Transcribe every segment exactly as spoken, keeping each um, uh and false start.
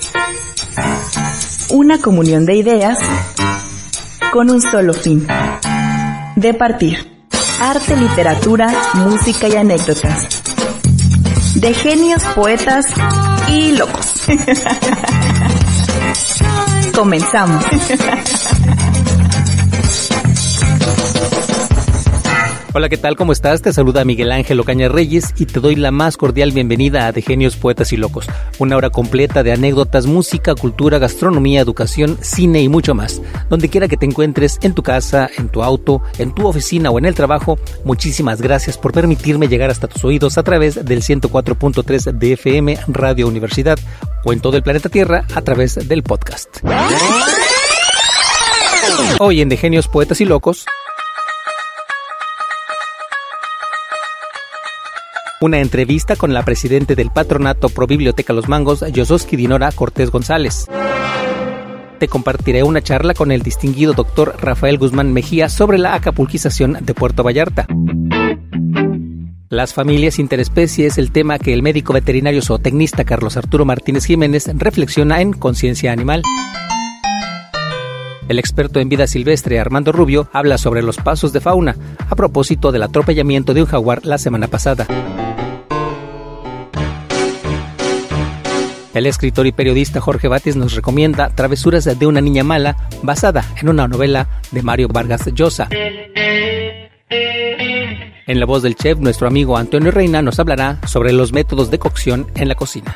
Una comunión de ideas con un solo fin: de partir. Arte, literatura, música y anécdotas. De genios, poetas y locos. Comenzamos. Hola, ¿qué tal? ¿Cómo estás? Te saluda Miguel Ángel Ocaña Reyes y te doy la más cordial bienvenida a De Genios, Poetas y Locos. Una hora completa de anécdotas, música, cultura, gastronomía, educación, cine y mucho más. Donde quiera que te encuentres, en tu casa, en tu auto, en tu oficina o en el trabajo, muchísimas gracias por permitirme llegar hasta tus oídos a través del ciento cuatro punto tres de F M Radio Universidad o en todo el planeta Tierra a través del podcast. Hoy en De Genios, Poetas y Locos, una entrevista con la presidente del Patronato Pro Biblioteca Los Mangos, Yososki Dinora Cortés González. Te compartiré una charla con el distinguido doctor Rafael Guzmán Mejía sobre la acapulquización de Puerto Vallarta. Las familias interespecie es el tema que el médico veterinario zootecnista Carlos Arturo Martínez Jiménez reflexiona en Conciencia Animal. El experto en vida silvestre Armando Rubio habla sobre los pasos de fauna a propósito del atropellamiento de un jaguar la semana pasada. El escritor y periodista Jorge Batis nos recomienda Travesuras de una niña mala, basada en una novela de Mario Vargas Llosa. En la voz del chef, nuestro amigo Antonio Reina nos hablará sobre los métodos de cocción en la cocina.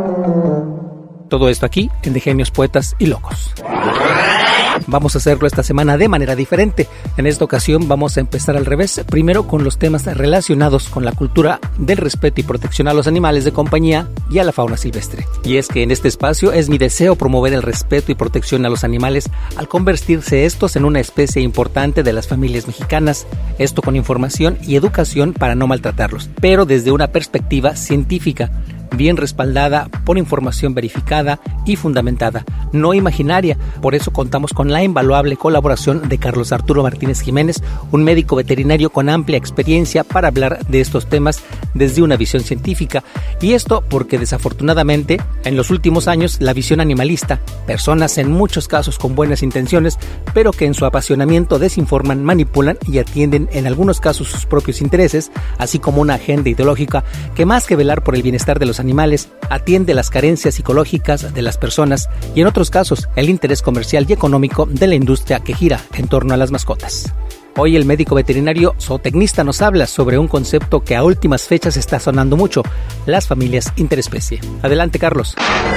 Todo esto aquí en De Genios, Poetas y Locos. Vamos a hacerlo esta semana de manera diferente. En esta ocasión vamos a empezar al revés, primero con los temas relacionados con la cultura del respeto y protección a los animales de compañía y a la fauna silvestre. Y es que en este espacio es mi deseo promover el respeto y protección a los animales al convertirse estos en una especie importante de las familias mexicanas, esto con información y educación para no maltratarlos, pero desde una perspectiva científica, bien respaldada por información verificada y fundamentada, no imaginaria. Por eso contamos con la invaluable colaboración de Carlos Arturo Martínez Jiménez, un médico veterinario con amplia experiencia para hablar de estos temas desde una visión científica. Y esto porque desafortunadamente en los últimos años la visión animalista, personas en muchos casos con buenas intenciones, pero que en su apasionamiento desinforman, manipulan y atienden en algunos casos sus propios intereses, así como una agenda ideológica que más que velar por el bienestar de los animales, atiende las carencias psicológicas de las personas y en otros casos el interés comercial y económico de la industria que gira en torno a las mascotas. Hoy el médico veterinario zootecnista nos habla sobre un concepto que a últimas fechas está sonando mucho: las familias interespecie. Adelante, Carlos.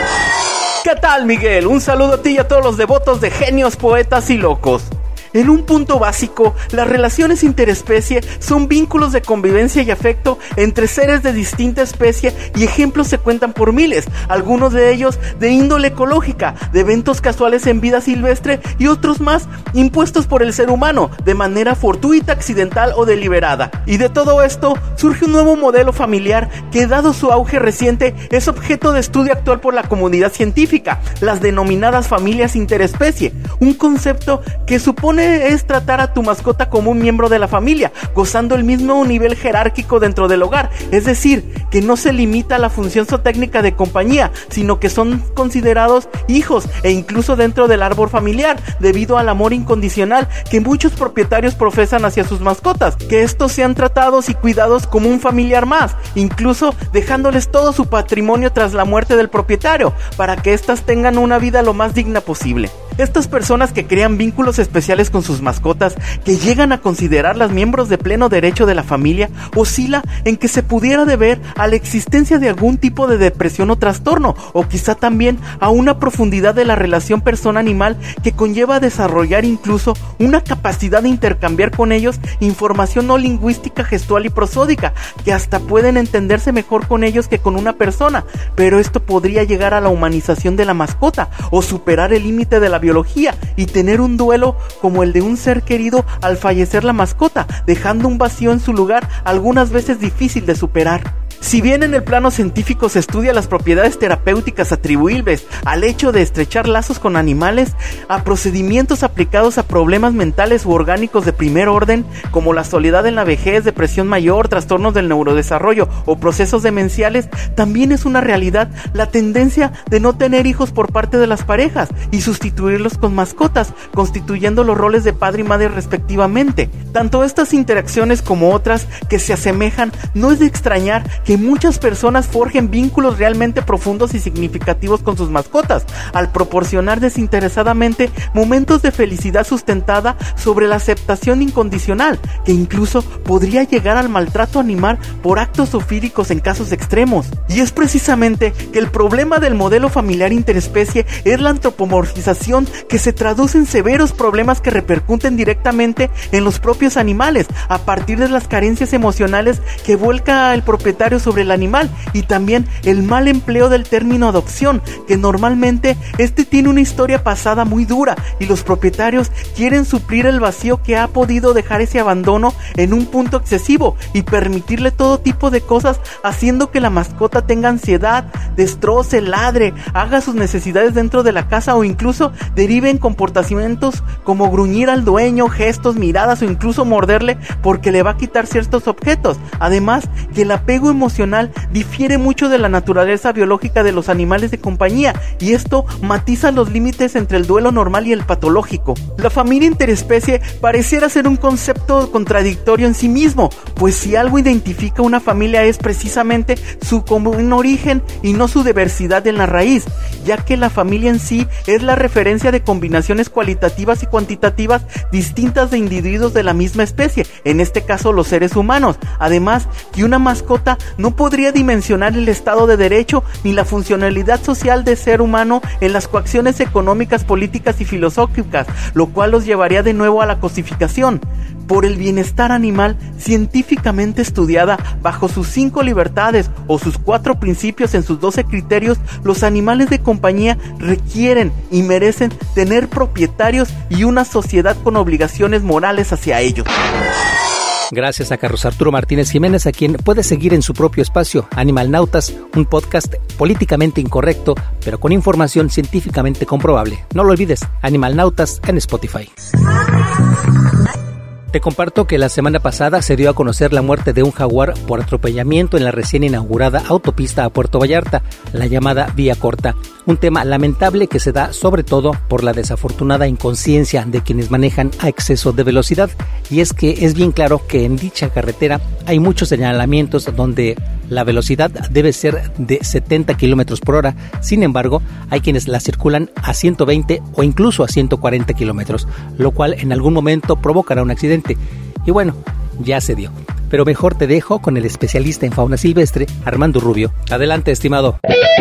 ¿Qué tal, Miguel? Un saludo a ti y a todos los devotos de Genios, Poetas y Locos. En un punto básico, las relaciones interespecie son vínculos de convivencia y afecto entre seres de distinta especie y ejemplos se cuentan por miles, algunos de ellos de índole ecológica, de eventos casuales en vida silvestre y otros más impuestos por el ser humano de manera fortuita, accidental o deliberada. Y de todo esto surge un nuevo modelo familiar que, dado su auge reciente, es objeto de estudio actual por la comunidad científica, las denominadas familias interespecie, un concepto que supone es tratar a tu mascota como un miembro de la familia, gozando el mismo nivel jerárquico dentro del hogar, es decir, que no se limita a la función zootécnica de compañía, sino que son considerados hijos e incluso dentro del árbol familiar, debido al amor incondicional que muchos propietarios profesan hacia sus mascotas, que estos sean tratados y cuidados como un familiar más, incluso dejándoles todo su patrimonio tras la muerte del propietario, para que éstas tengan una vida lo más digna posible. Estas personas que crean vínculos especiales con sus mascotas, que llegan a considerarlas miembros de pleno derecho de la familia, oscila en que se pudiera deber a la existencia de algún tipo de depresión o trastorno, o quizá también a una profundidad de la relación persona-animal que conlleva a desarrollar incluso una capacidad de intercambiar con ellos información no lingüística, gestual y prosódica, que hasta pueden entenderse mejor con ellos que con una persona, pero esto podría llegar a la humanización de la mascota, o superar el límite de la biología y tener un duelo como el de un ser querido al fallecer la mascota, dejando un vacío en su lugar algunas veces difícil de superar. Si bien en el plano científico se estudia las propiedades terapéuticas atribuibles al hecho de estrechar lazos con animales, a procedimientos aplicados a problemas mentales u orgánicos de primer orden, como la soledad en la vejez, depresión mayor, trastornos del neurodesarrollo o procesos demenciales, también es una realidad la tendencia de no tener hijos por parte de las parejas y sustituirlos con mascotas, constituyendo los roles de padre y madre respectivamente. Tanto estas interacciones como otras que se asemejan, no es de extrañar que muchas personas forjen vínculos realmente profundos y significativos con sus mascotas, al proporcionar desinteresadamente momentos de felicidad sustentada sobre la aceptación incondicional, que incluso podría llegar al maltrato animal por actos zoofílicos en casos extremos. Y es precisamente que el problema del modelo familiar interespecie es la antropomorfización, que se traduce en severos problemas que repercuten directamente en los propios animales, a partir de las carencias emocionales que vuelca el propietario sobre el animal, y también el mal empleo del término adopción, que normalmente este tiene una historia pasada muy dura y los propietarios quieren suplir el vacío que ha podido dejar ese abandono en un punto excesivo y permitirle todo tipo de cosas, haciendo que la mascota tenga ansiedad, destroce, ladre, haga sus necesidades dentro de la casa o incluso derive en comportamientos como gruñir al dueño, gestos, miradas o incluso morderle porque le va a quitar ciertos objetos. Además, que el apego emocional difiere mucho de la naturaleza biológica de los animales de compañía, y esto matiza los límites entre el duelo normal y el patológico. La familia interespecie pareciera ser un concepto contradictorio en sí mismo, pues si algo identifica una familia es precisamente su común origen y no su diversidad en la raíz, ya que la familia en sí es la referencia de combinaciones cualitativas y cuantitativas distintas de individuos de la misma especie, en este caso los seres humanos. Además, que una mascota no podría dimensionar el estado de derecho ni la funcionalidad social del ser humano en las coacciones económicas, políticas y filosóficas, lo cual los llevaría de nuevo a la cosificación. Por el bienestar animal científicamente estudiada bajo sus cinco libertades o sus cuatro principios en sus doce criterios, los animales de compañía requieren y merecen tener propietarios y una sociedad con obligaciones morales hacia ellos. Gracias a Carlos Arturo Martínez Jiménez, a quien puedes seguir en su propio espacio, Animalnautas, un podcast políticamente incorrecto, pero con información científicamente comprobable. No lo olvides, Animalnautas en Spotify. Te comparto que la semana pasada se dio a conocer la muerte de un jaguar por atropellamiento en la recién inaugurada autopista a Puerto Vallarta, la llamada Vía Corta. Un tema lamentable que se da sobre todo por la desafortunada inconsciencia de quienes manejan a exceso de velocidad. Y es que es bien claro que en dicha carretera hay muchos señalamientos donde la velocidad debe ser de setenta kilómetros por hora. Sin embargo, hay quienes la circulan a ciento veinte o incluso a ciento cuarenta kilómetros, lo cual en algún momento provocará un accidente. Y bueno, ya se dio. Pero mejor te dejo con el especialista en fauna silvestre, Armando Rubio. Adelante, estimado.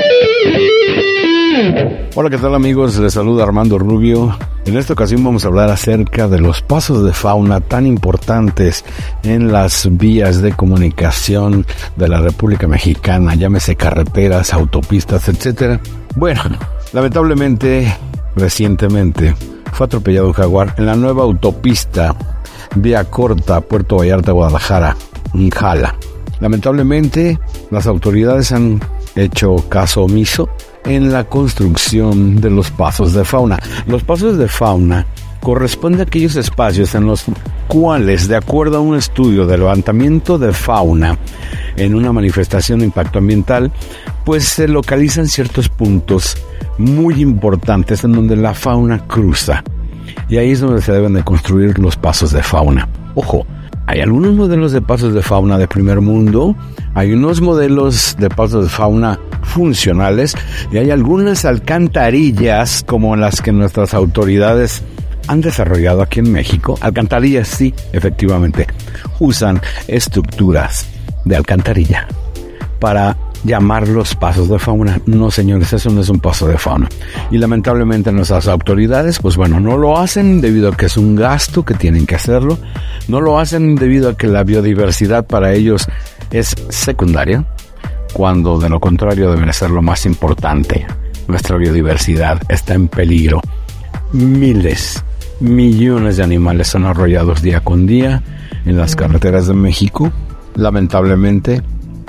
Hola, ¿qué tal, amigos? Les saluda Armando Rubio. En esta ocasión vamos a hablar acerca de los pasos de fauna tan importantes en las vías de comunicación de la República Mexicana, llámese carreteras, autopistas, etcétera. Bueno, lamentablemente, recientemente fue atropellado un jaguar en la nueva autopista Vía Corta, Puerto Vallarta, Guadalajara, en Jala. Lamentablemente, las autoridades han hecho caso omiso en la construcción de los pasos de fauna. Los pasos de fauna corresponden a aquellos espacios en los cuales, de acuerdo a un estudio de levantamiento de fauna en una manifestación de impacto ambiental, pues se localizan ciertos puntos muy importantes en donde la fauna cruza. Y ahí es donde se deben de construir los pasos de fauna. Ojo, hay algunos modelos de pasos de fauna de primer mundo, hay unos modelos de pasos de fauna funcionales y hay algunas alcantarillas como las que nuestras autoridades han desarrollado aquí en México. Alcantarillas, sí, efectivamente, usan estructuras de alcantarilla para llamarlos pasos de fauna. No, señores, eso no es un paso de fauna. Y lamentablemente nuestras autoridades, pues bueno, no lo hacen debido a que es un gasto que tienen que hacerlo. No lo hacen debido a que la biodiversidad para ellos es secundaria, cuando de lo contrario debe ser lo más importante. Nuestra biodiversidad está en peligro. Miles, millones de animales son arrollados día con día en las carreteras de México. Lamentablemente,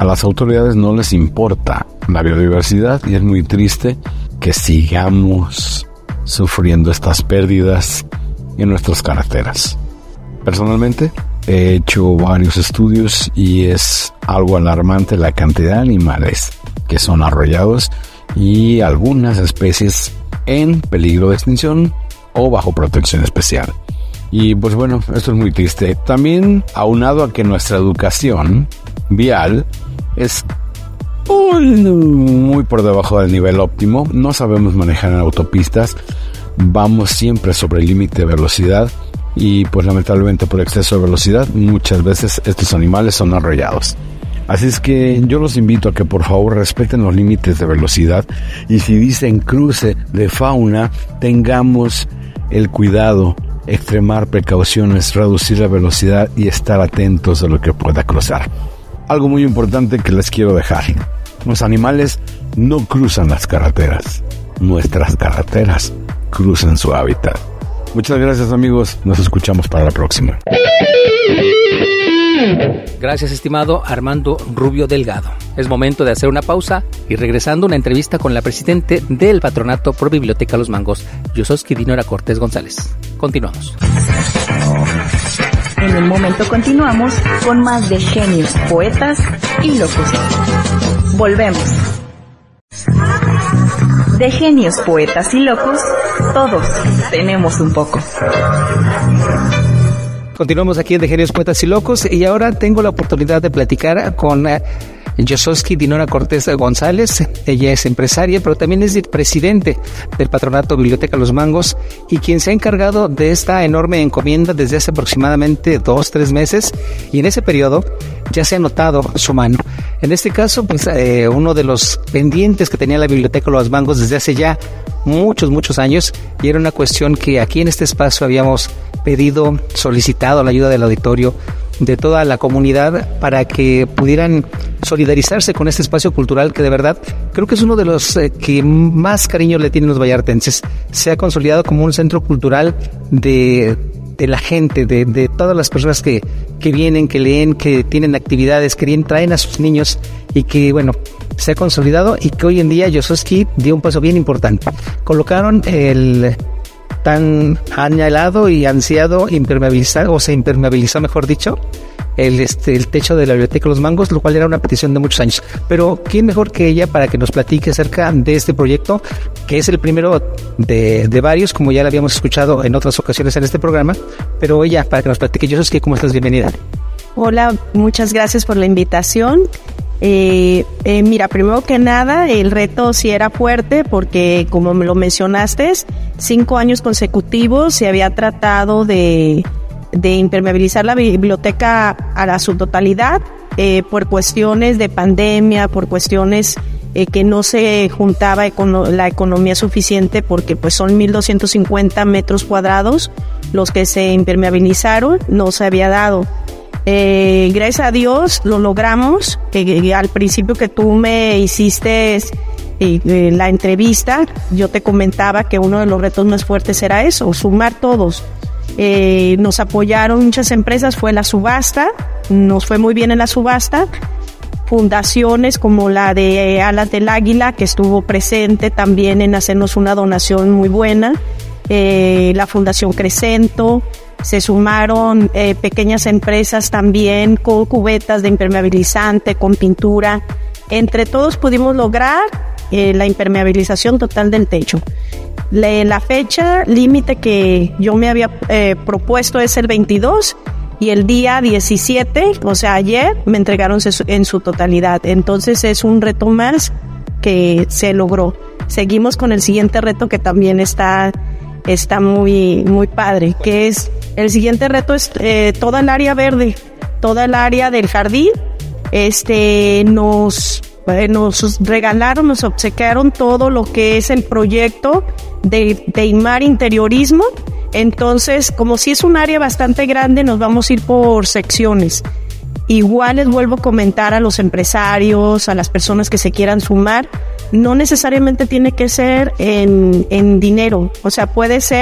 a las autoridades no les importa la biodiversidad y es muy triste que sigamos sufriendo estas pérdidas en nuestras carreteras. Personalmente he hecho varios estudios y es algo alarmante la cantidad de animales que son arrollados y algunas especies en peligro de extinción o bajo protección especial. Y pues bueno, esto es muy triste. También aunado a que nuestra educación vial es muy por debajo del nivel óptimo, no sabemos manejar en autopistas, vamos siempre sobre el límite de velocidad y pues lamentablemente por exceso de velocidad muchas veces estos animales son arrollados. Así es que yo los invito a que por favor respeten los límites de velocidad y si dicen cruce de fauna, tengamos el cuidado, extremar precauciones, reducir la velocidad y estar atentos a lo que pueda cruzar. Algo muy importante que les quiero dejar: los animales no cruzan las carreteras, nuestras carreteras cruzan su hábitat. Muchas gracias, amigos, nos escuchamos para la próxima. Gracias, estimado Armando Rubio Delgado. Es momento de hacer una pausa y regresando una entrevista con la presidente del Patronato Pro Biblioteca Los Mangos, Yososki Dinora Cortés González. Continuamos. En un momento continuamos con más de Genios, Poetas y Locos. Volvemos. De Genios, Poetas y Locos, todos tenemos un poco. Continuamos aquí en De Genios, Poetas y Locos y ahora tengo la oportunidad de platicar con uh, Yososki Dinora Cortés González. Ella es empresaria, pero también es presidente del Patronato Biblioteca Los Mangos y quien se ha encargado de esta enorme encomienda desde hace aproximadamente dos, tres meses y en ese periodo ya se ha notado su mano. En este caso, pues eh, uno de los pendientes que tenía la Biblioteca Los Mangos desde hace ya muchos, muchos años y era una cuestión que aquí en este espacio habíamos pedido, solicitado la ayuda del auditorio, de toda la comunidad para que pudieran solidarizarse con este espacio cultural que de verdad creo que es uno de los eh, que más cariño le tienen los vallartenses. Se ha consolidado como un centro cultural de, de la gente, de, de todas las personas que, que vienen, que leen, que tienen actividades, que vienen, traen a sus niños y que bueno, se ha consolidado y que hoy en día Yososki dio un paso bien importante. Colocaron el tan anhelado y ansiado impermeabilizar, o se impermeabilizó mejor dicho, el, este, el techo de la Biblioteca Los Mangos, lo cual era una petición de muchos años. Pero ¿quién mejor que ella para que nos platique acerca de este proyecto, que es el primero de, de varios, como ya lo habíamos escuchado en otras ocasiones en este programa? Pero ella, para que nos platique. Yo sé que ¿cómo estás? Bienvenida. Hola, muchas gracias por la invitación. Eh, eh, mira, primero que nada, el reto sí era fuerte porque, como me lo mencionaste, cinco años consecutivos se había tratado de, de impermeabilizar la biblioteca a, la, a su totalidad eh, por cuestiones de pandemia, por cuestiones eh, que no se juntaba econo- la economía suficiente porque pues son mil doscientos cincuenta metros cuadrados los que se impermeabilizaron, no se había dado. Eh, gracias a Dios lo logramos. Eh, al principio que tú me hiciste eh, eh, la entrevista, yo te comentaba que uno de los retos más fuertes era eso, sumar todos. Eh, nos apoyaron muchas empresas, fue la subasta, nos fue muy bien en la subasta. Fundaciones como la de Alas del Águila, que estuvo presente también en hacernos una donación muy buena. Eh, la Fundación Crescento. Se sumaron eh, pequeñas empresas también con cubetas de impermeabilizante, con pintura. Entre todos pudimos lograr eh, la impermeabilización total del techo. Le, la fecha límite que yo me había eh, propuesto es el veintidós y el día diecisiete, o sea ayer, me entregaron en su totalidad. Entonces es un reto más que se logró. Seguimos con el siguiente reto que también está, está muy, muy padre, que es el siguiente reto es eh, toda el área verde, toda el área del jardín. Este nos, eh, nos regalaron, nos obsequiaron todo lo que es el proyecto de, de Imar Interiorismo. Entonces, como si es un área bastante grande, nos vamos a ir por secciones. Igual les vuelvo a comentar a los empresarios, a las personas que se quieran sumar, no necesariamente tiene que ser en, en dinero, o sea, puede ser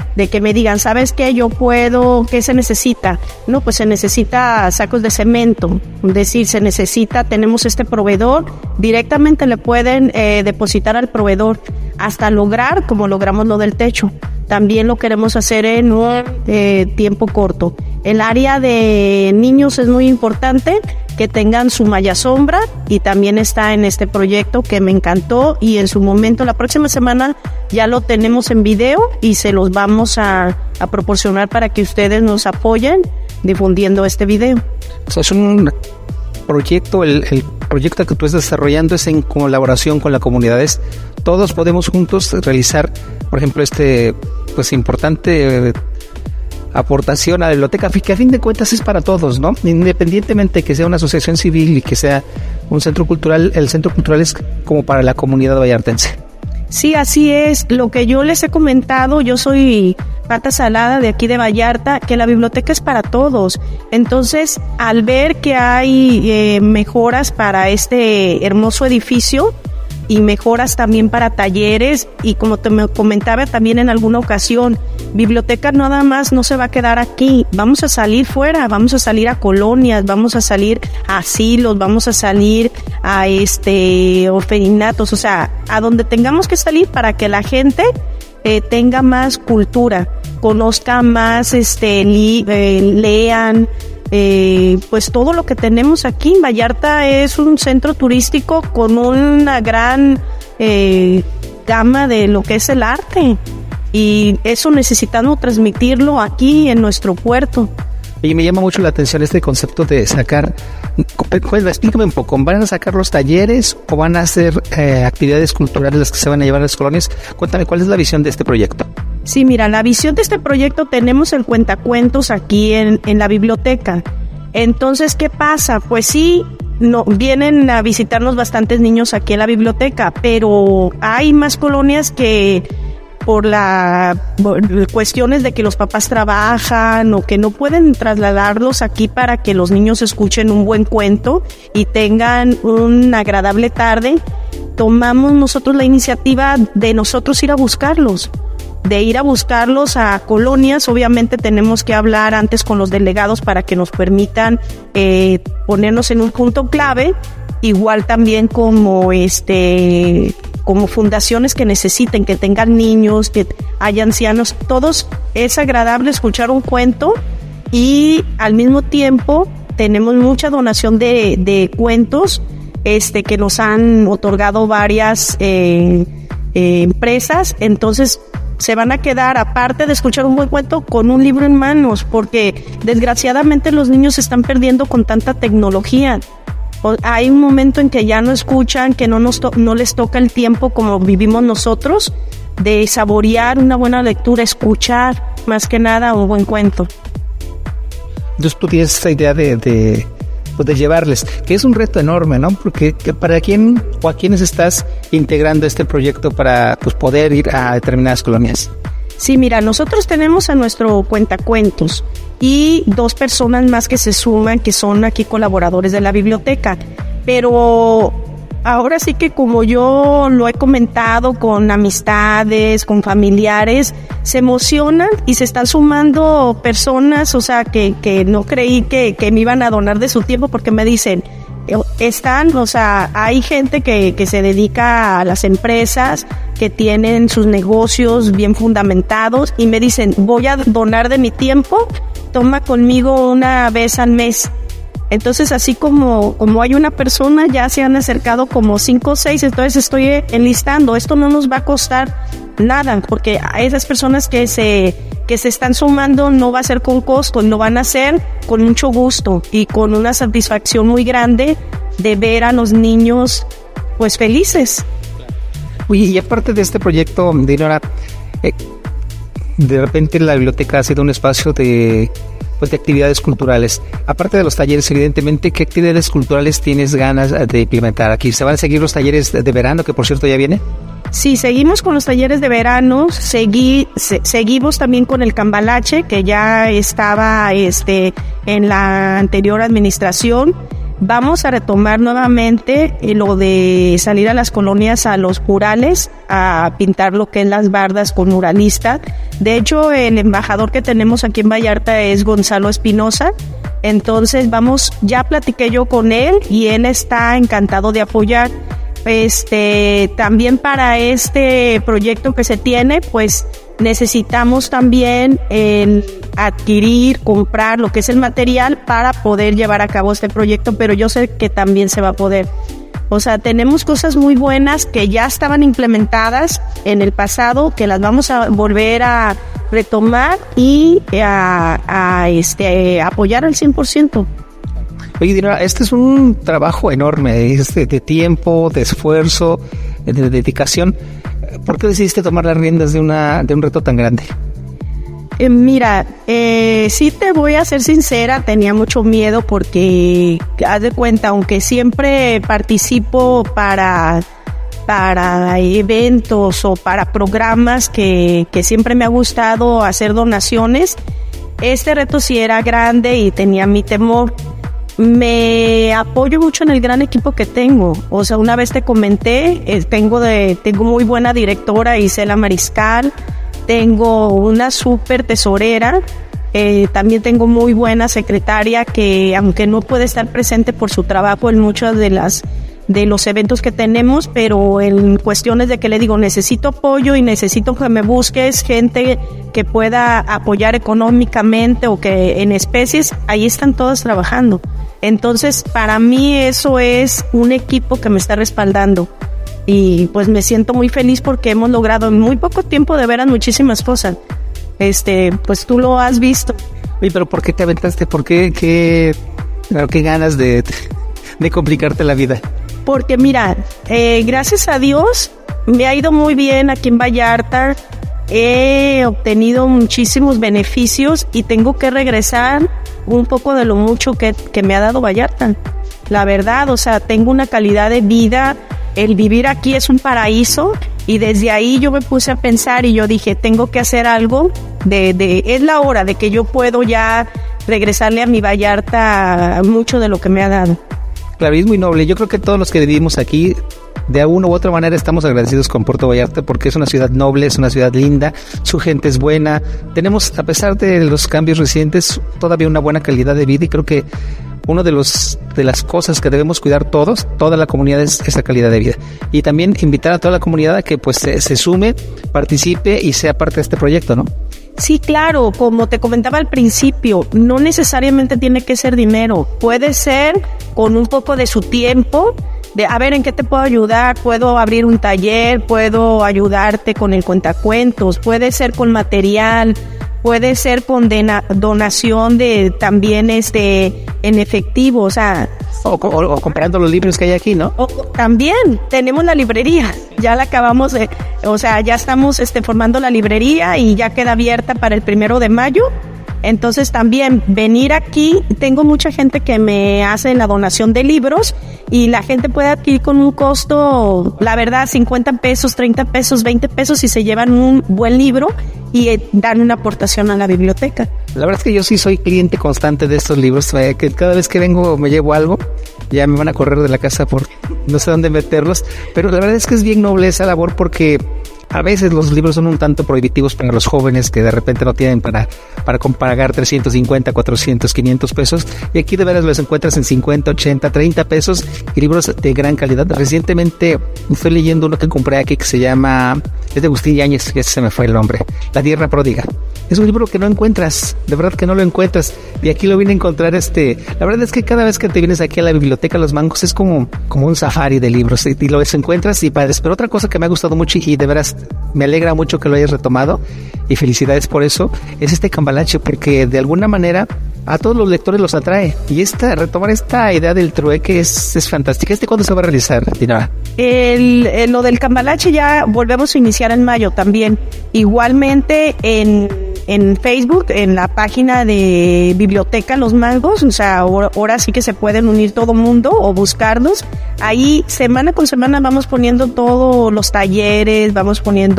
de que me digan, ¿sabes qué? Yo puedo, ¿qué se necesita? No, pues se necesita sacos de cemento, es decir, se necesita, tenemos este proveedor, directamente le pueden eh, depositar al proveedor hasta lograr, como logramos lo del techo. También lo queremos hacer en un eh, tiempo corto. El área de niños es muy importante, que tengan su malla sombra, y también está en este proyecto que me encantó, y en su momento, la próxima semana ya lo tenemos en video y se los vamos a, a proporcionar para que ustedes nos apoyen difundiendo este video. O sea, es un proyecto, el, el proyecto que tú estás desarrollando es en colaboración con la comunidad. Es, todos podemos juntos realizar, por ejemplo, este pues importante eh, aportación a la biblioteca, que a fin de cuentas es para todos, ¿no? Independientemente que sea una asociación civil y que sea un centro cultural, el centro cultural es como para la comunidad vallartense. Sí, así es. Lo que yo les he comentado, yo soy pata salada de aquí de Vallarta, que la biblioteca es para todos. Entonces, al ver que hay eh, mejoras para este hermoso edificio y mejoras también para talleres, y como te me comentaba también en alguna ocasión, biblioteca nada más no se va a quedar aquí, vamos a salir fuera, vamos a salir a colonias, vamos a salir a asilos, vamos a salir a este orfanatos, o sea, a donde tengamos que salir para que la gente eh, tenga más cultura, conozca más, este, li, eh, lean, Eh, pues todo lo que tenemos aquí. Vallarta es un centro turístico con una gran eh, gama de lo que es el arte, y eso necesitamos transmitirlo aquí en nuestro puerto. Y me llama mucho la atención este concepto de sacar, pues, explícame un poco, ¿van a sacar los talleres o van a hacer eh, actividades culturales las que se van a llevar a las colonias? Cuéntame, ¿cuál es la visión de este proyecto? Sí, mira, la visión de este proyecto, tenemos el cuentacuentos aquí en, en la biblioteca. Entonces, ¿qué pasa? Pues sí, no, vienen a visitarnos bastantes niños aquí en la biblioteca, pero hay más colonias que por la por cuestiones de que los papás trabajan o que no pueden trasladarlos aquí para que los niños escuchen un buen cuento y tengan una agradable tarde. Tomamos nosotros la iniciativa de nosotros ir a buscarlos. de ir a buscarlos a colonias. Obviamente tenemos que hablar antes con los delegados para que nos permitan eh, ponernos en un punto clave, igual también como este como fundaciones que necesiten, que tengan niños, que haya ancianos. Todos es agradable escuchar un cuento, y al mismo tiempo tenemos mucha donación de, de cuentos este que nos han otorgado varias eh, eh, empresas. Entonces se van a quedar, aparte de escuchar un buen cuento, con un libro en manos, porque desgraciadamente los niños se están perdiendo con tanta tecnología. O, hay un momento en que ya no escuchan, que no, nos to- no les toca el tiempo como vivimos nosotros, de saborear una buena lectura, escuchar más que nada un buen cuento. Entonces tú tienes esa idea de, de, pues de llevarles, que es un reto enorme, ¿no? Porque que para quién o a quiénes estás integrando este proyecto para pues poder ir a determinadas colonias. Sí, mira, nosotros tenemos a nuestro cuentacuentos y dos personas más que se suman, que son aquí colaboradores de la biblioteca, pero ahora sí que, como yo lo he comentado con amistades, con familiares, se emocionan y se están sumando personas, o sea, que, que no creí que, que me iban a donar de su tiempo, porque me dicen, están, o sea, hay gente que, que se dedica a las empresas, que tienen sus negocios bien fundamentados, y me dicen, voy a donar de mi tiempo, toma conmigo una vez al mes. Entonces, así como, como hay una persona, ya se han acercado como cinco o seis, entonces estoy enlistando. Esto no nos va a costar nada, porque a esas personas que se, que se están sumando no va a ser con costo, lo van a hacer con mucho gusto y con una satisfacción muy grande de ver a los niños pues felices. Oye, y aparte de este proyecto, Dinora, eh, de repente la biblioteca ha sido un espacio de pues de actividades culturales. Aparte de los talleres, evidentemente, ¿qué actividades culturales tienes ganas de implementar aquí? ¿Se van a seguir los talleres de, de verano, que por cierto ya viene? Sí, seguimos con los talleres de verano, segui, se, seguimos también con el cambalache, que ya estaba este en la anterior administración. vamos a retomar nuevamente eh, lo de salir a las colonias, a los murales, a pintar lo que es las bardas con muralistas. De hecho, el embajador que tenemos aquí en Vallarta es Gonzalo Espinosa. Entonces vamos, ya platiqué yo con él y él está encantado de apoyar. Este, también para este proyecto que se tiene, pues necesitamos también el adquirir, comprar lo que es el material para poder llevar a cabo este proyecto, pero yo sé que también se va a poder. O sea, tenemos cosas muy buenas que ya estaban implementadas en el pasado, que las vamos a volver a retomar y a, a este, apoyar al cien por ciento. Oye, Dinora, este es un trabajo enorme, es de, de tiempo, de esfuerzo, de, de dedicación. ¿Por qué decidiste tomar las riendas de una de un reto tan grande? Eh, mira, eh, sí te voy a ser sincera, tenía mucho miedo porque, haz de cuenta, aunque siempre participo para, para eventos o para programas que, que siempre me ha gustado hacer donaciones, este reto sí era grande y tenía mi temor. Me apoyo mucho en el gran equipo que tengo. O sea, una vez te comenté, eh, tengo de tengo muy buena directora, Isela Mariscal, tengo una súper tesorera, eh, también tengo muy buena secretaria que, aunque no puede estar presente por su trabajo en muchas de las de los eventos que tenemos, pero en cuestiones de que le digo, necesito apoyo y necesito que me busques gente que pueda apoyar económicamente o que en especies, ahí están todas trabajando. Entonces, para mí eso es un equipo que me está respaldando y pues me siento muy feliz porque hemos logrado en muy poco tiempo de veras muchísimas cosas. Este, pues tú lo has visto. Oye, pero ¿por qué te aventaste? ¿Por qué, qué, claro, qué ganas de, de complicarte la vida? Porque mira, eh, gracias a Dios me ha ido muy bien aquí en Vallarta, he obtenido muchísimos beneficios y tengo que regresar un poco de lo mucho que, que me ha dado Vallarta. La verdad, o sea, tengo una calidad de vida, el vivir aquí es un paraíso y desde ahí yo me puse a pensar y yo dije, tengo que hacer algo, de, de es la hora de que yo puedo ya regresarle a mi Vallarta mucho de lo que me ha dado. Claro, y es muy noble. Yo creo que todos los que vivimos aquí, de una u otra manera, estamos agradecidos con Puerto Vallarta porque es una ciudad noble, es una ciudad linda, su gente es buena. Tenemos, a pesar de los cambios recientes, todavía una buena calidad de vida y creo que uno de los de las cosas que debemos cuidar todos, toda la comunidad, es esa calidad de vida. Y también invitar a toda la comunidad a que pues se, se sume, participe y sea parte de este proyecto, ¿no? Sí, claro, como te comentaba al principio, no necesariamente tiene que ser dinero, puede ser con un poco de su tiempo, de a ver en qué te puedo ayudar, puedo abrir un taller, puedo ayudarte con el cuentacuentos, puede ser con material, puede ser con dena, donación de también este en efectivo, o sea... O, o, o comprando los libros que hay aquí, ¿no? O, también tenemos la librería, ya la acabamos de, o sea, ya estamos este, formando la librería y ya queda abierta para el primero de mayo. Entonces también venir aquí, tengo mucha gente que me hace la donación de libros y la gente puede adquirir con un costo, la verdad, cincuenta pesos, treinta pesos, veinte pesos y se llevan un buen libro y eh, dan una aportación a la biblioteca. La verdad es que yo sí soy cliente constante de estos libros, eh, que cada vez que vengo me llevo algo, ya me van a correr de la casa por no sé dónde meterlos, pero la verdad es que es bien noble esa labor porque a veces los libros son un tanto prohibitivos para los jóvenes que de repente no tienen para, para pagar trescientos cincuenta, cuatrocientos, quinientos pesos y aquí de veras los encuentras en cincuenta, ochenta, treinta pesos y libros de gran calidad. Recientemente estoy leyendo uno que compré aquí que se llama, es de Agustín Yáñez, que se me fue el nombre, La Tierra Pródiga. Es un libro que no encuentras, de verdad que no lo encuentras y aquí lo vine a encontrar. Este, la verdad es que cada vez que te vienes aquí a la biblioteca Los Mangos es como, como un safari de libros y, y lo encuentras y padres. Pero otra cosa que me ha gustado mucho y de veras me alegra mucho que lo hayas retomado y felicidades por eso, es este cambalache, porque de alguna manera a todos los lectores los atrae y esta retomar esta idea del trueque es, es fantástica. ¿Este cuándo se va a realizar, Dinora? El, el, lo del cambalache ya volvemos a iniciar en mayo también, igualmente en, en Facebook, en la página de Biblioteca Los Mangos, o sea, ahora, ahora sí que se pueden unir todo mundo o buscarlos. Ahí semana con semana vamos poniendo todos los talleres, vamos poniendo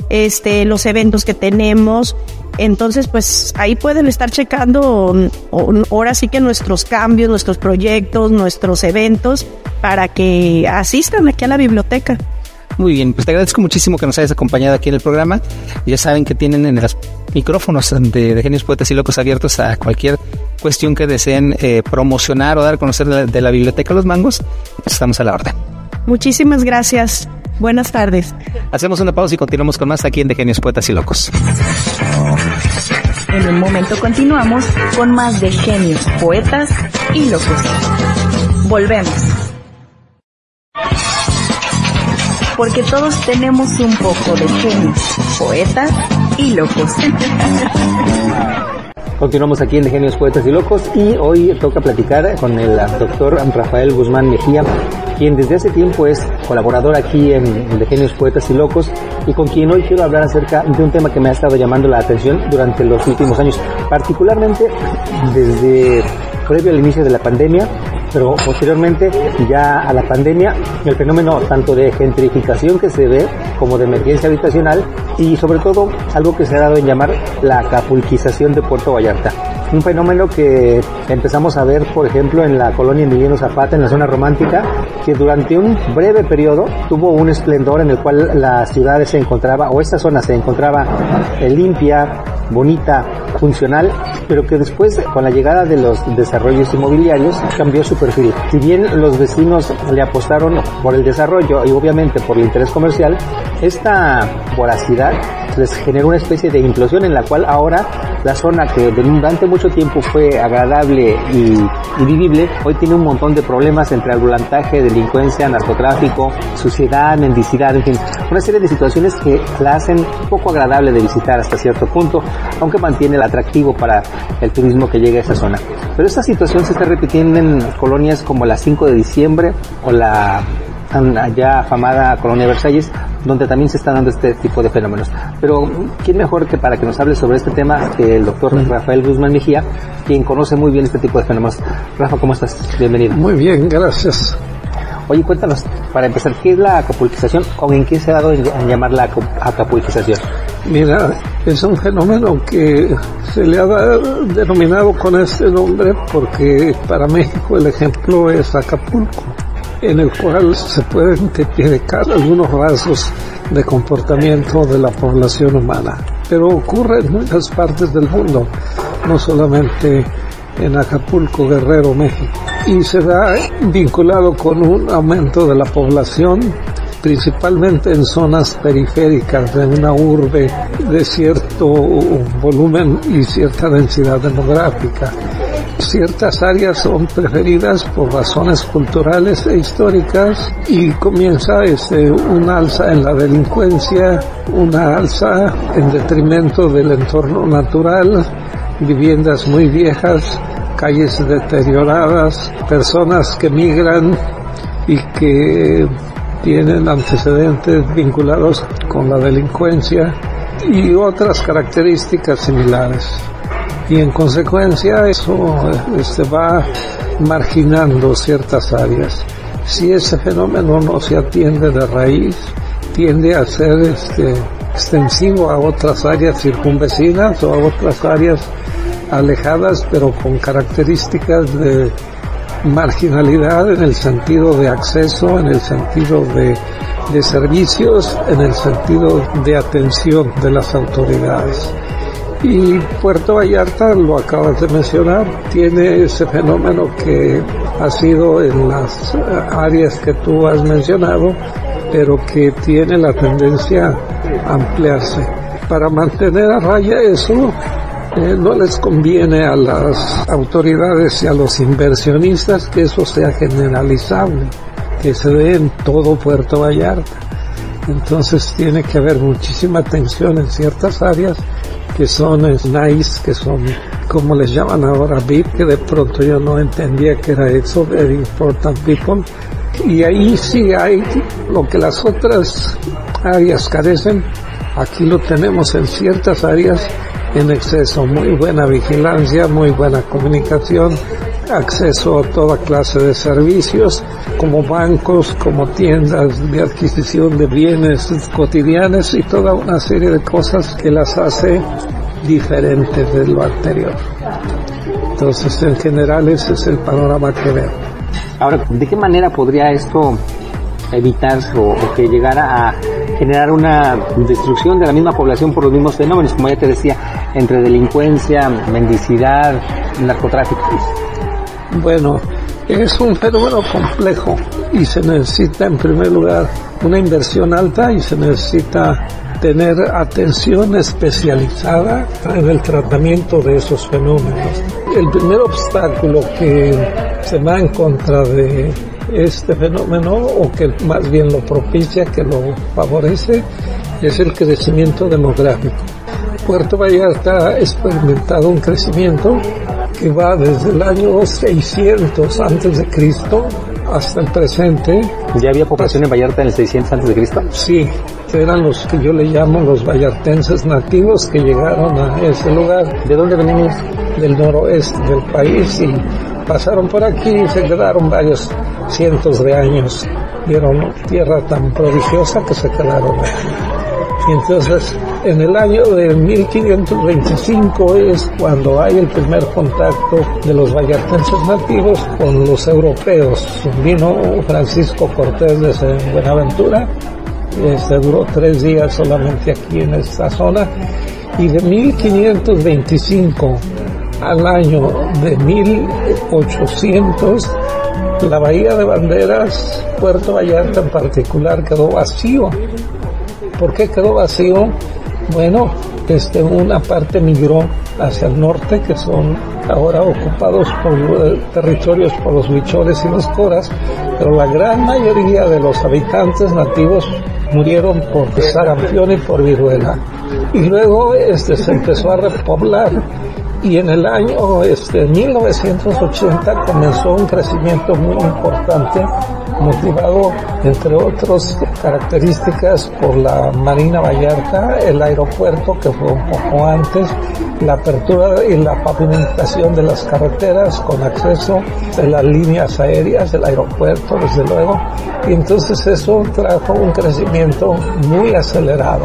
este, los eventos que tenemos. Entonces, pues ahí pueden estar checando ahora sí que nuestros cambios, nuestros proyectos, nuestros eventos, para que asistan aquí a la biblioteca. Muy bien, pues te agradezco muchísimo que nos hayas acompañado aquí en el programa. Ya saben que tienen en los micrófonos de, de Genios, Poetas y Locos abiertos a cualquier cuestión que deseen eh, promocionar o dar a conocer de la, de la Biblioteca Los Mangos. Pues estamos a la orden. Muchísimas gracias. Buenas tardes. Hacemos una pausa y continuamos con más aquí en De Genios, Poetas y Locos. En un momento continuamos con más de Genios, Poetas y Locos. Volvemos. Porque todos tenemos un poco de genios, poetas y locos. Continuamos aquí en De Genios, Poetas y Locos y hoy toca platicar con el doctor Rafael Guzmán Mejía, quien desde hace tiempo es colaborador aquí en De Genios, Poetas y Locos y con quien hoy quiero hablar acerca de un tema que me ha estado llamando la atención durante los últimos años, particularmente desde previo al inicio de la pandemia, pero posteriormente ya a la pandemia, el fenómeno tanto de gentrificación que se ve como de emergencia habitacional y sobre todo algo que se ha dado en llamar la acapulquización de Puerto Vallarta. Un fenómeno que empezamos a ver, por ejemplo, en la colonia Emiliano Zapata, en la zona romántica, que durante un breve periodo tuvo un esplendor en el cual la ciudad se encontraba, o esta zona se encontraba eh, limpia, bonita, funcional, pero que después, con la llegada de los desarrollos inmobiliarios, cambió su perfil. Si bien los vecinos le apostaron por el desarrollo y obviamente por el interés comercial, esta voracidad les generó una especie de implosión en la cual ahora la zona que durante mucho tiempo fue agradable y, y vivible, hoy tiene un montón de problemas entre ambulantaje, delincuencia, narcotráfico, suciedad, mendicidad, en fin, una serie de situaciones que la hacen poco agradable de visitar hasta cierto punto, aunque mantiene el atractivo para el turismo que llega a esa zona. Pero esta situación se está repitiendo en colonias como la cinco de diciembre o la ya afamada Colonia Versalles, donde también se están dando este tipo de fenómenos. Pero ¿quién mejor que para que nos hable sobre este tema que el doctor Rafael Guzmán Mejía, quien conoce muy bien este tipo de fenómenos? Rafa, ¿cómo estás? Bienvenido. Muy bien, gracias. Oye, cuéntanos, para empezar, ¿qué es la acapulquización o en qué se ha dado en llamar la acapulquización? Mira, es un fenómeno que se le ha denominado con este nombre porque para México el ejemplo es Acapulco, en el cual se pueden identificar algunos rasgos de comportamiento de la población humana. Pero ocurre en muchas partes del mundo, no solamente en Acapulco, Guerrero, México. Y se da vinculado con un aumento de la población, principalmente en zonas periféricas de una urbe de cierto volumen y cierta densidad demográfica. Ciertas áreas son preferidas por razones culturales e históricas y comienza este, una alza en la delincuencia, una alza en detrimento del entorno natural, viviendas muy viejas, calles deterioradas, personas que migran y que tienen antecedentes vinculados con la delincuencia y otras características similares. Y en consecuencia eso este, va marginando ciertas áreas. Si ese fenómeno no se atiende de raíz, tiende a ser este, extensivo a otras áreas circunvecinas o a otras áreas alejadas, pero con características de marginalidad en el sentido de acceso, en el sentido de, de servicios, en el sentido de atención de las autoridades. Y Puerto Vallarta, lo acabas de mencionar, tiene ese fenómeno que ha sido en las áreas que tú has mencionado, pero que tiene la tendencia a ampliarse. Para mantener a raya eso, eh, no les conviene a las autoridades y a los inversionistas que eso sea generalizable, que se dé en todo Puerto Vallarta. Entonces tiene que haber muchísima atención en ciertas áreas que son nice, que son, como les llaman ahora, V I P, que de pronto yo no entendía que era eso, Very Important People, y ahí sí hay lo que las otras áreas carecen, aquí lo tenemos en ciertas áreas en exceso, muy buena vigilancia, muy buena comunicación, acceso a toda clase de servicios, como bancos, como tiendas de adquisición de bienes cotidianos y toda una serie de cosas que las hace diferentes de lo anterior. Entonces, en general, ese es el panorama que veo. Ahora, ¿de qué manera podría esto evitar o, o que llegara a generar una destrucción de la misma población por los mismos fenómenos, como ya te decía, entre delincuencia, mendicidad, narcotráfico? Bueno, es un fenómeno complejo y se necesita, en primer lugar, una inversión alta y se necesita tener atención especializada en el tratamiento de esos fenómenos. El primer obstáculo que se va en contra de este fenómeno, o que más bien lo propicia, que lo favorece, es el crecimiento demográfico. Puerto Vallarta ha experimentado un crecimiento que va desde el año seiscientos antes de Cristo hasta el presente. ¿Ya había población en Vallarta en el seiscientos antes de Cristo? Sí, eran los que yo le llamo los vallartenses nativos que llegaron a ese lugar. ¿De dónde venían ellos? Del noroeste del país, y pasaron por aquí y se quedaron varios cientos de años. Vieron tierra tan prodigiosa que se quedaron aquí. Y entonces, en el año de mil quinientos veinticinco es cuando hay el primer contacto de los vallartenses nativos con los europeos. Vino Francisco Cortés desde Buenaventura, este duró tres días solamente aquí en esta zona, y de mil quinientos veinticinco al año de mil ochocientos, la Bahía de Banderas, Puerto Vallarta en particular, quedó vacío. ¿Por qué quedó vacío? Bueno, este, una parte migró hacia el norte, que son ahora ocupados por eh, territorios por los huicholes y los coras, pero la gran mayoría de los habitantes nativos murieron por sarampión y por viruela. Y luego este, se empezó a repoblar, y en el año este, mil novecientos ochenta comenzó un crecimiento muy importante, motivado, entre otras características, por la Marina Vallarta, el aeropuerto, que fue un poco antes, la apertura y la pavimentación de las carreteras con acceso de las líneas aéreas del aeropuerto, desde luego, y entonces eso trajo un crecimiento muy acelerado.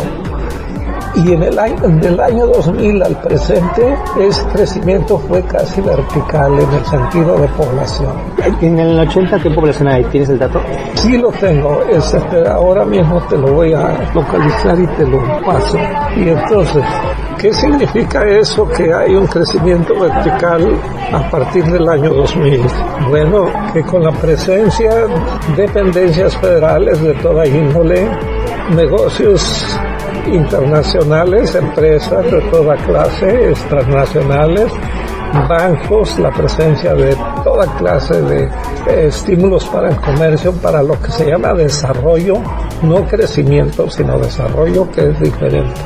Y en el año, del año dos mil al presente, ese crecimiento fue casi vertical en el sentido de población. ¿En el ochenta qué población hay? ¿Tienes el dato? Sí lo tengo, este, ahora mismo te lo voy a localizar y te lo paso. Y entonces, ¿qué significa eso, que hay un crecimiento vertical a partir del año dos mil? Bueno, que con la presencia de dependencias federales de toda índole, negocios internacionales, empresas de toda clase, transnacionales, bancos, la presencia de toda clase de eh, estímulos para el comercio, para lo que se llama desarrollo, no crecimiento, sino desarrollo, que es diferente.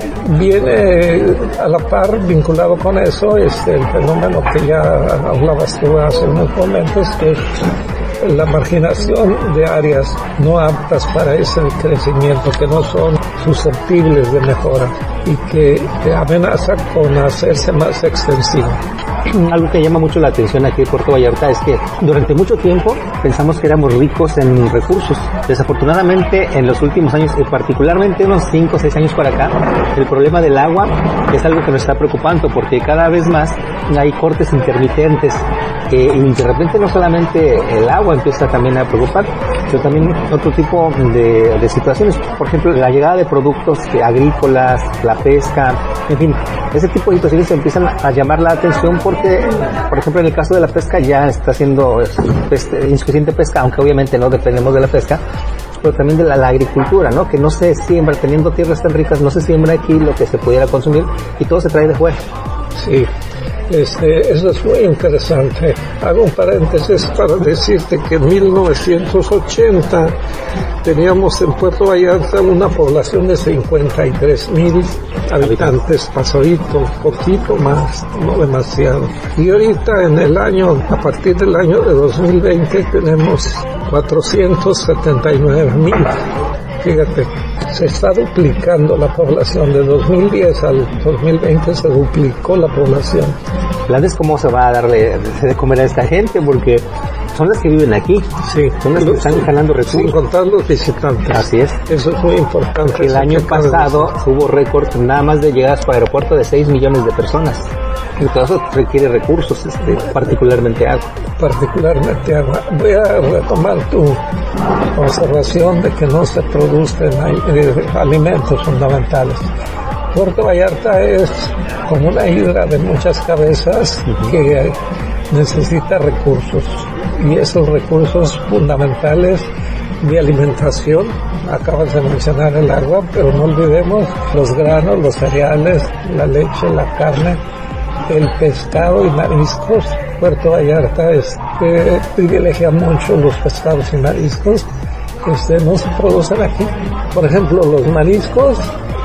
Viene a la par, vinculado con eso, este, el fenómeno que ya hablabas tú hace unos momentos, que es la marginación de áreas no aptas para ese crecimiento, que no son susceptibles de mejora y que, que amenaza con hacerse más extensivo. Algo que llama mucho la atención aquí en Puerto Vallarta es que durante mucho tiempo pensamos que éramos ricos en recursos. Desafortunadamente, en los últimos años, y particularmente unos cinco o seis años para acá, el problema del agua es algo que nos está preocupando, porque cada vez más hay cortes intermitentes, eh, y de repente no solamente el agua empieza también a preocupar, sino también otro tipo de, de situaciones. Por ejemplo, la llegada de productos agrícolas, la pesca, en fin, ese tipo de situaciones empiezan a llamar la atención porque, por ejemplo, en el caso de la pesca ya está siendo insuficiente pesca, aunque obviamente no dependemos de la pesca, pero también de la, la agricultura, ¿no? Que no se siembra, teniendo tierras tan ricas, no se siembra aquí lo que se pudiera consumir y todo se trae de fuera. Sí. Este, eso es muy interesante. Hago un paréntesis para decirte que en mil novecientos ochenta teníamos en Puerto Vallarta una población de cincuenta y tres mil habitantes, pasadito, poquito más, no demasiado. Y ahorita en el año, a partir del año de dos mil veinte tenemos cuatrocientos setenta y nueve mil. fíjate, se está duplicando la población. De dos mil diez al dos mil veinte se duplicó la población. ¿Planes cómo se va a darle de comer a esta gente? Porque son las que viven aquí. Sí. Son las que están jalando recursos. Sin contar los visitantes. Así es. Eso es muy importante. El año pasado hubo récord nada más de llegar a su aeropuerto de seis millones de personas. Y todo eso requiere recursos, este, particularmente agua. Particularmente agua. Voy a retomar tu observación de que no se producen alimentos fundamentales. Puerto Vallarta es como una hidra de muchas cabezas uh-huh. que necesita recursos, y esos recursos fundamentales de alimentación, acabas de mencionar el agua, pero no olvidemos los granos, los cereales, la leche, la carne, el pescado y mariscos. Puerto Vallarta este, privilegia mucho los pescados y mariscos, este, no se producen aquí. Por ejemplo, los mariscos,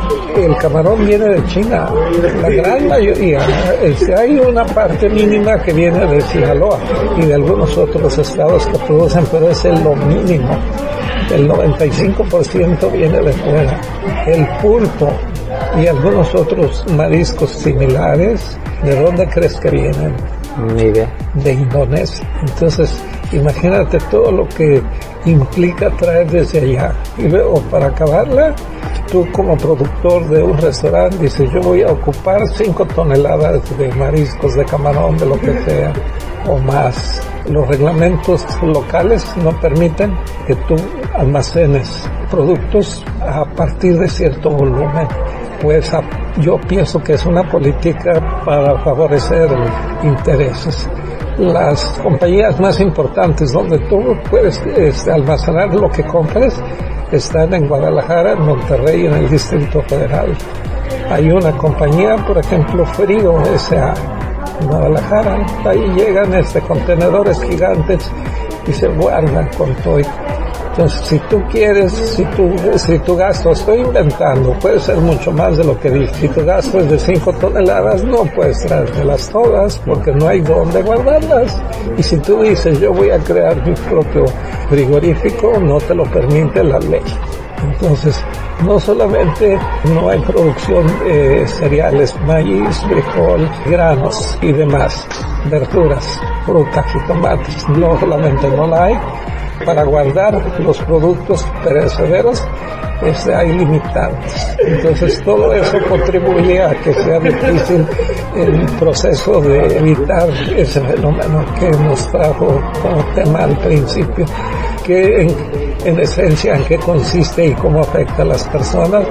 el camarón viene de China, la gran mayoría. Este, hay una parte mínima que viene de Sinaloa y de algunos otros estados que producen, pero es lo mínimo. El noventa y cinco por ciento viene de fuera. El pulpo y algunos otros mariscos similares, ¿de dónde crees que vienen? Ni idea. De Indonesia. Entonces, imagínate todo lo que implica traer desde allá. Y luego, para acabarla, tú como productor de un restaurante dices, yo voy a ocupar cinco toneladas de mariscos, de camarón, de lo que sea, o más. Los reglamentos locales no permiten que tú almacenes productos a partir de cierto volumen. Pues yo pienso que es una política para favorecer intereses. Las compañías más importantes donde tú puedes este, almacenar lo que compres están en Guadalajara, en Monterrey y en el Distrito Federal. Hay una compañía, por ejemplo, Frío S A en Guadalajara. Ahí llegan este, contenedores gigantes y se guardan con todo. Entonces, si tú quieres, si tu, si tu gasto, estoy inventando, puede ser mucho más de lo que dije. Si tu gasto es de cinco toneladas, no puedes traértelas todas porque no hay dónde guardarlas. Y si tú dices, yo voy a crear mi propio frigorífico, no te lo permite la ley. Entonces, no solamente no hay producción de cereales, maíz, frijol, granos y demás, verduras, frutas y tomates, no solamente no la hay. Para guardar los productos perecederos este, hay limitantes. Entonces todo eso contribuye a que sea difícil el proceso de evitar ese fenómeno que nos trajo como tema al principio, que en, en esencia en qué consiste y cómo afecta a las personas.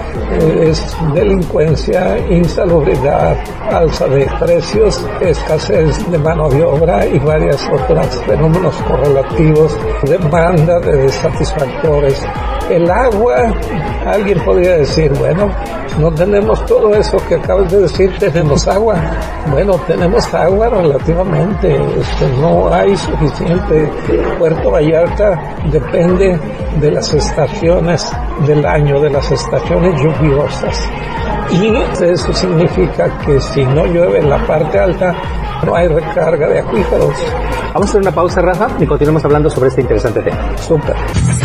Es delincuencia, insalubridad, alza de precios, escasez de mano de obra y varios otros fenómenos correlativos, demanda de desatisfactores. El agua, alguien podría decir, bueno, no tenemos todo eso que acabas de decir, tenemos agua. Bueno, tenemos agua relativamente, este, no hay suficiente. Puerto Vallarta depende de las estaciones del año, de las estaciones lluviosas. Y eso significa que si no llueve en la parte alta, no hay recarga de acuíferos. Vamos a hacer una pausa, Rafa, y continuamos hablando sobre este interesante tema. Súper.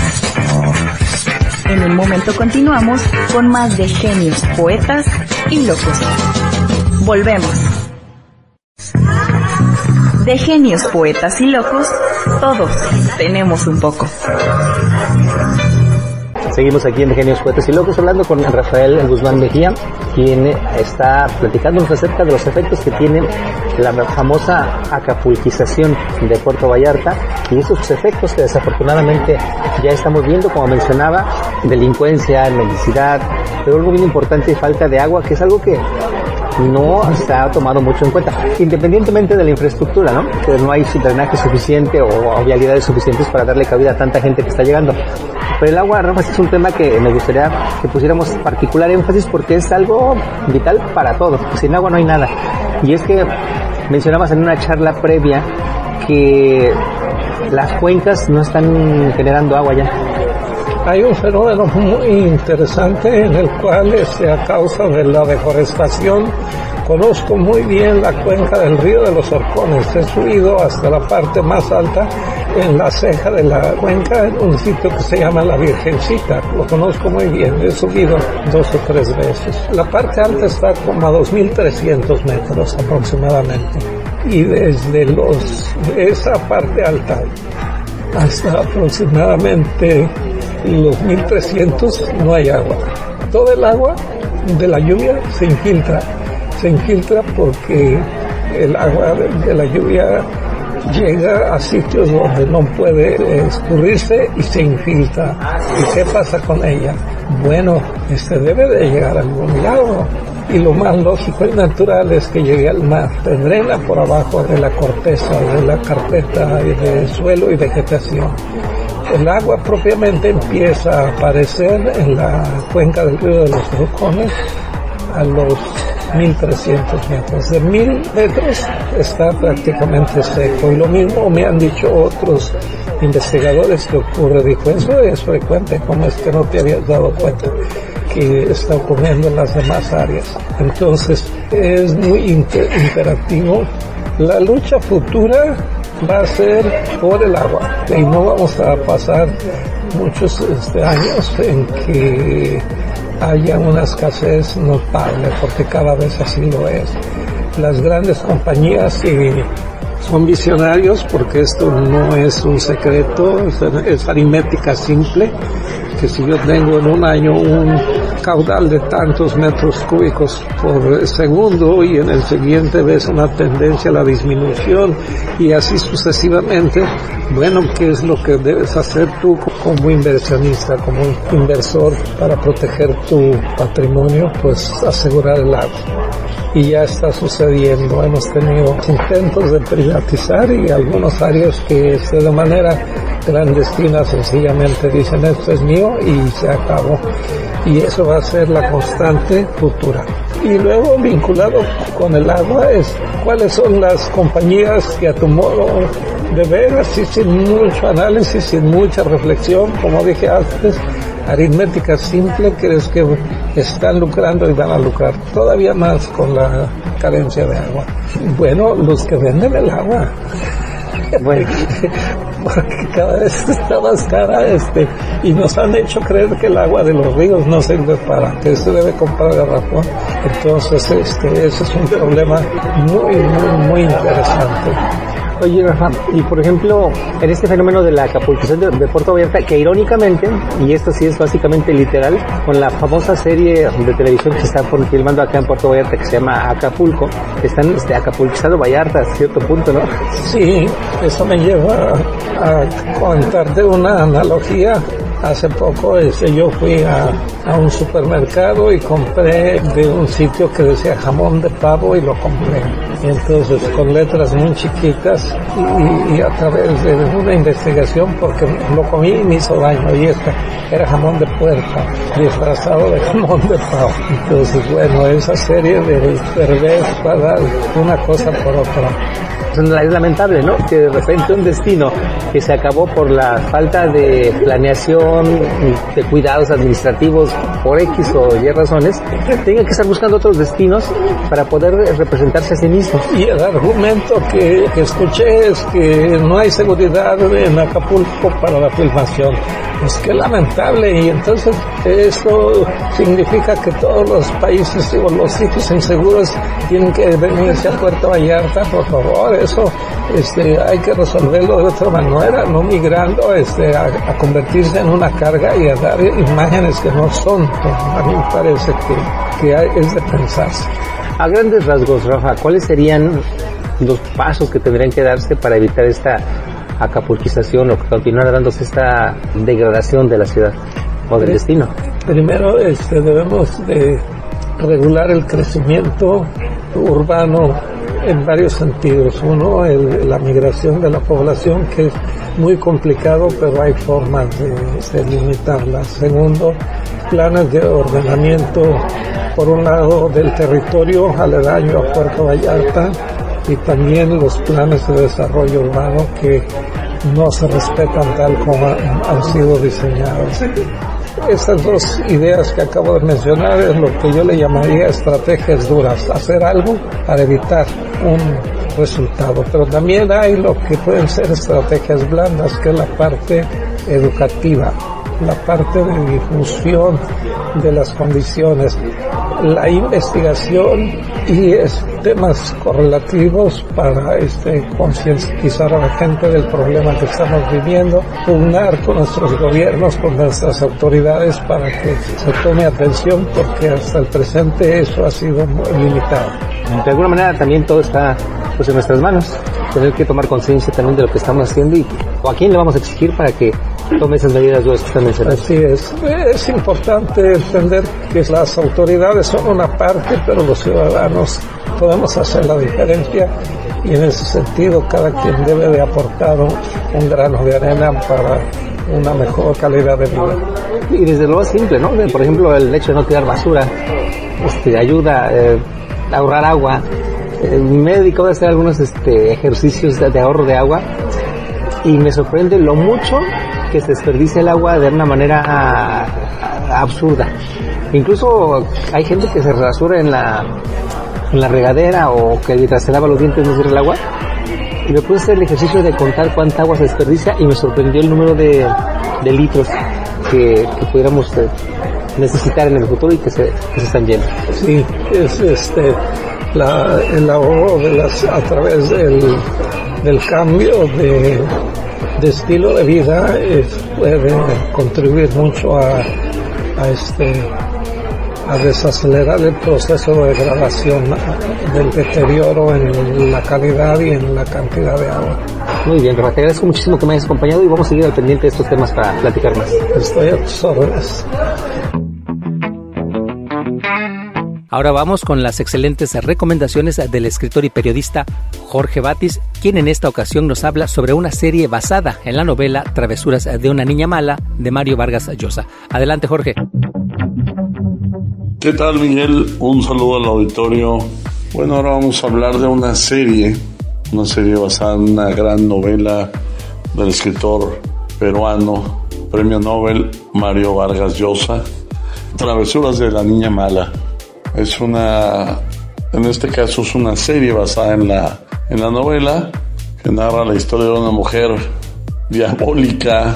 En un momento continuamos con más de Genios, Poetas y Locos. Volvemos. De Genios, Poetas y Locos, todos tenemos un poco. Seguimos aquí en Genios, Poetas y Locos hablando con Rafael Guzmán Mejía, quien está platicándonos acerca de los efectos que tiene la famosa acapulquización de Puerto Vallarta y esos efectos que desafortunadamente ya estamos viendo, como mencionaba, delincuencia, mendicidad, pero algo bien importante, falta de agua, que es algo que no se ha tomado mucho en cuenta, independientemente de la infraestructura, ¿no? Que no hay drenaje suficiente o, o vialidades suficientes para darle cabida a tanta gente que está llegando. Pero el agua, Rafa, es un tema que me gustaría que pusiéramos particular énfasis porque es algo vital para todos. Sin agua no hay nada. Y es que mencionabas en una charla previa que las cuencas no están generando agua ya. Hay un fenómeno muy interesante en el cual, este, a causa de la deforestación, conozco muy bien la cuenca del río de los Horcones. He subido hasta la parte más alta en la ceja de la cuenca, en un sitio que se llama La Virgencita. Lo conozco muy bien, he subido dos o tres veces. La parte alta está como a dos mil trescientos metros aproximadamente. Y desde los, esa parte alta hasta aproximadamente los mil trescientos no hay agua. Todo el agua de la lluvia se infiltra. Se infiltra porque el agua de, de la lluvia llega a sitios donde no puede escurrirse y se infiltra. ¿Y qué pasa con ella? Bueno, este debe de llegar a algún lado. Y lo más lógico y natural es que llegue al mar. Se drena por abajo de la corteza, de la carpeta y de suelo y vegetación. El agua propiamente empieza a aparecer en la cuenca del río de los Horcones a los mil trescientos metros. De mil metros está prácticamente seco, y lo mismo me han dicho otros investigadores que ocurre. Dijo, eso es frecuente, ¿cómo es que no te habías dado cuenta que está ocurriendo en las demás áreas? Entonces es muy imperativo. La lucha futura va a ser por el agua, y no vamos a pasar muchos este, años en que haya una escasez notable, porque cada vez así lo es. Las grandes compañías eh, son visionarios, porque esto no es un secreto, es, es aritmética simple, que si yo tengo en un año un caudal de tantos metros cúbicos por segundo y en el siguiente ves una tendencia a la disminución y así sucesivamente, bueno, ¿qué es lo que debes hacer tú como inversionista, como inversor para proteger tu patrimonio? Pues asegurar el agua. Y ya está sucediendo. Hemos tenido intentos de privatizar y algunas áreas que de manera clandestina sencillamente dicen esto es mío y se acabó. Y eso va a ser la constante futura. Y luego vinculado con el agua es cuáles son las compañías que a tu modo de ver, así sin mucho análisis, sin mucha reflexión, como dije antes, aritmética simple, crees que están lucrando y van a lucrar todavía más con la carencia de agua. Bueno, los que venden el agua. Bueno, porque cada vez está más cara, este, y nos han hecho creer que el agua de los ríos no sirve para, que se debe comprar garrafón. Entonces, este, ese es un problema muy, muy, muy interesante. Oye, Rafa, y por ejemplo, en este fenómeno de la acapulquización de, de Puerto Vallarta, que irónicamente, y esto sí es básicamente literal, con la famosa serie de televisión que se está filmando acá en Puerto Vallarta, que se llama Acapulco, están este, acapulquizando Vallarta a cierto punto, ¿no? Sí, eso me lleva a contarte una analogía. Hace poco este, yo fui a, a un supermercado y compré de un sitio que decía jamón de pavo y lo compré. Y entonces con letras muy chiquitas y, y a través de una investigación, porque lo comí y me hizo daño, y esta era jamón de puerco disfrazado de jamón de pavo. Entonces bueno, esa serie de revés va a dar una cosa por otra. Es lamentable, ¿no? Que de repente un destino que se acabó por la falta de planeación, de cuidados administrativos, por X o Y razones, tenga que estar buscando otros destinos para poder representarse a sí mismo. Y el argumento que, que escuché es que no hay seguridad en Acapulco para la filmación. Pues qué lamentable. Y entonces esto significa que todos los países o los sitios inseguros tienen que venirse a Puerto Vallarta. Por favor, eso este, hay que resolverlo de otra manera, no migrando este, a, a convertirse en una carga y a dar imágenes que no son. A mí me parece que, que hay, es de pensarse. A grandes rasgos, Rafa, ¿cuáles serían los pasos que tendrían que darse para evitar esta acapulquización o continuar dándose esta degradación de la ciudad o del destino? Primero este, debemos de regular el crecimiento urbano en varios sentidos. Uno, el, la migración de la población, que es muy complicado, pero hay formas de, de limitarla. Segundo, planes de ordenamiento, por un lado, del territorio aledaño a Puerto Vallarta, y también los planes de desarrollo urbano que no se respetan tal como han sido diseñadas. Estas dos ideas que acabo de mencionar es lo que yo le llamaría estrategias duras, hacer algo para evitar un resultado, pero también hay lo que pueden ser estrategias blandas, que es la parte educativa, la parte de difusión de las condiciones, la investigación y es, temas correlativos para este, concientizar a la gente del problema que estamos viviendo, pugnar con nuestros gobiernos, con nuestras autoridades para que se tome atención, porque hasta el presente eso ha sido muy limitado. De alguna manera también todo está pues en nuestras manos, tener que tomar conciencia también de lo que estamos haciendo y a quién le vamos a exigir para que tome esas medidas duras que están mencionando. Así es, es importante entender que las autoridades son una parte, pero los ciudadanos podemos hacer la diferencia y en ese sentido cada quien debe de aportar un, un grano de arena para una mejor calidad de vida. Y desde lo más simple, ¿no? Por ejemplo, el hecho de no tirar basura, este, ayuda eh, a ahorrar agua. Eh, me he dedicado a hacer algunos este, ejercicios de, de ahorro de agua y me sorprende lo mucho que se desperdicia el agua de una manera a, a, absurda. Incluso hay gente que se rasura en la, en la regadera o que mientras se lava los dientes no cierra el agua. Y me puse a hacer el ejercicio de contar cuánta agua se desperdicia y me sorprendió el número de, de litros que, que pudiéramos eh, necesitar en el futuro y que se, que se están yendo. Sí, es este la, el ahorro de las, a través del, del cambio de de estilo de vida eh, puede contribuir mucho a, a este a desacelerar el proceso de degradación del deterioro en la calidad y en la cantidad de agua. Muy bien, Rafa, te agradezco muchísimo que me hayas acompañado y vamos a seguir al pendiente de estos temas para platicar más. Estoy a tus órdenes. Ahora vamos con las excelentes recomendaciones del escritor y periodista Jorge Batis, quien en esta ocasión nos habla sobre una serie basada en la novela Travesuras de una niña mala de Mario Vargas Llosa. Adelante, Jorge. ¿Qué tal, Miguel? Un saludo al auditorio. Bueno, ahora vamos a hablar de una serie, una serie basada en una gran novela del escritor peruano, premio Nobel Mario Vargas Llosa, Travesuras de la niña mala. Es una, en este caso es una serie basada en la, en la novela que narra la historia de una mujer diabólica,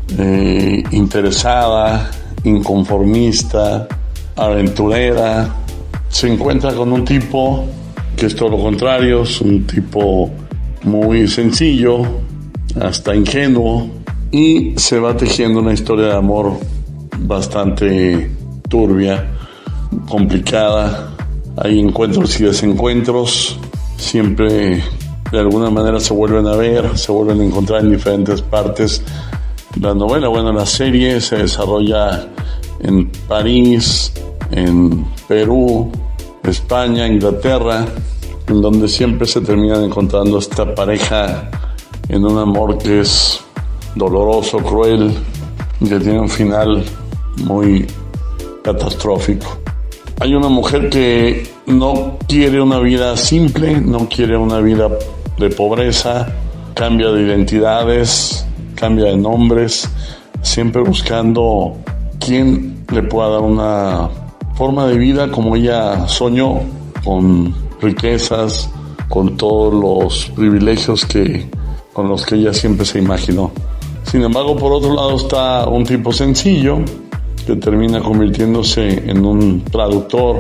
eh, interesada, inconformista, aventurera. Se encuentra con un tipo que es todo lo contrario, es un tipo muy sencillo, hasta ingenuo, y se va tejiendo una historia de amor bastante turbia, complicada. Hay encuentros y desencuentros, siempre de alguna manera se vuelven a ver, se vuelven a encontrar en diferentes partes. La novela, bueno, la serie se desarrolla en París, en Perú, España, Inglaterra, en donde siempre se terminan encontrando esta pareja en un amor que es doloroso, cruel, y que tiene un final muy catastrófico. Hay una mujer que no quiere una vida simple, no quiere una vida de pobreza, cambia de identidades, cambia de nombres, siempre buscando quién le pueda dar una forma de vida como ella soñó, con riquezas, con todos los privilegios que, con los que ella siempre se imaginó. Sin embargo, por otro lado está un tipo sencillo que termina convirtiéndose en un traductor,